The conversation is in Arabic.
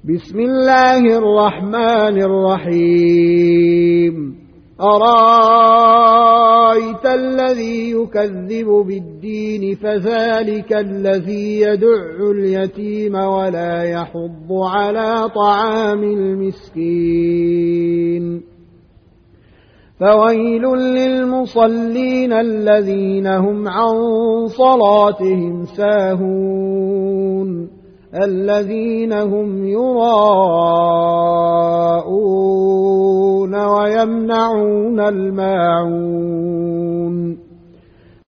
بسم الله الرحمن الرحيم أرأيت الذي يكذب بالدين فذلك الذي يدع اليتيم ولا يحض على طعام المسكين فويل للمصلين الذين هم عن صلاتهم ساهون الذين هم يراءون ويمنعون الماعون